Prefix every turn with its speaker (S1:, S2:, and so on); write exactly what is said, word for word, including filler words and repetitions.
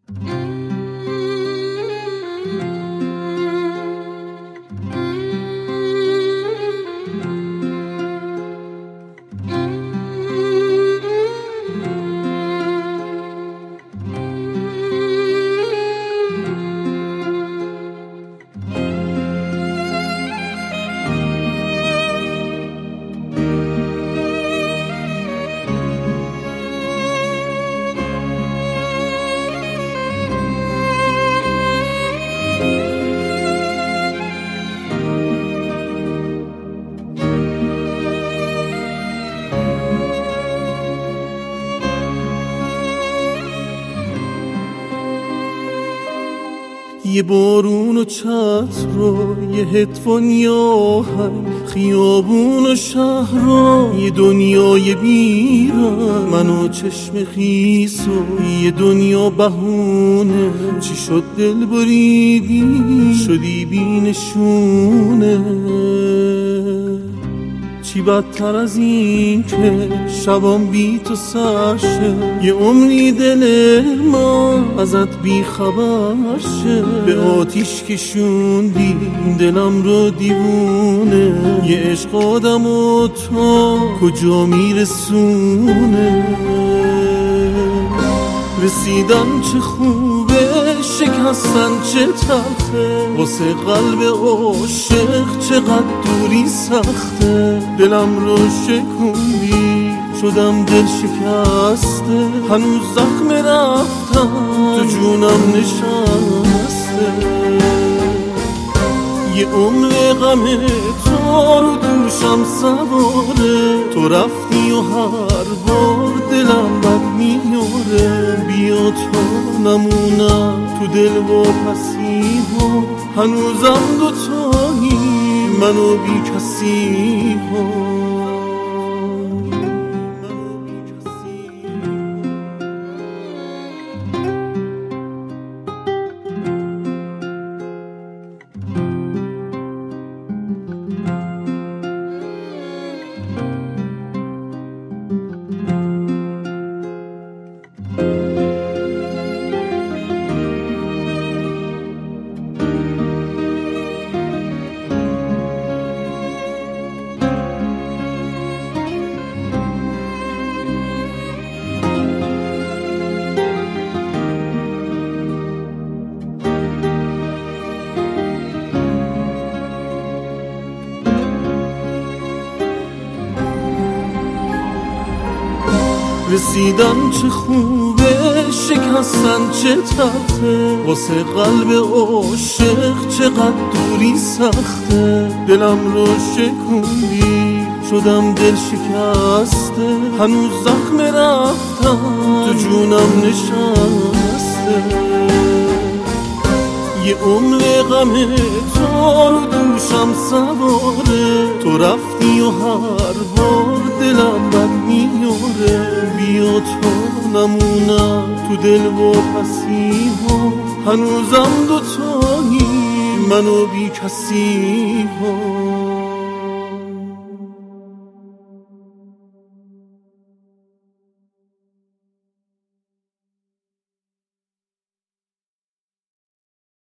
S1: یه بارون و چتر رو، یه هدفون یا خیابون و شهر رو، یه دنیای بیرم من و چشم خیس و یه دنیا بهونه. چی شد دل بریدی شدی بینشونه؟ چی بدتر از این که شبام بی تو سر شه، یه عمری دل ما ازت بی خبر شه. به آتیش کشوندی دلم رو دیوونه، یه عشق آدم و تو کجا میرسونه؟ رسیدن چه خوبه، شکستن چه تلخه، واسه قلب عاشق چقدر دوری سخته. دلم رو شکوندی شدم دل شکسته، هنوز زخم رفتم تو جونم نشسته. یه عمر غم تو رو دوشم سواره، تو رفتی و هر بار دلم بد میاره. بیا تا نمونم تو دل و پسی ها، هنوزم دوتایی من و بی کسی ها. رسیدن چه خوبه، شکستن چه تلخه، واسه قلب عاشق چقدر دوری سخته. دلم رو شکوندی شدم دل شکسته، هنوز زخم رفتم تو جونم نشسته. یه عمر غم تو رو دوشم سواره، تو رفتی و هر بار دلم بد میاره. بیا تا نمونم تو دل و پسی ها، هنوزم دوتایی من و بی کسی ها.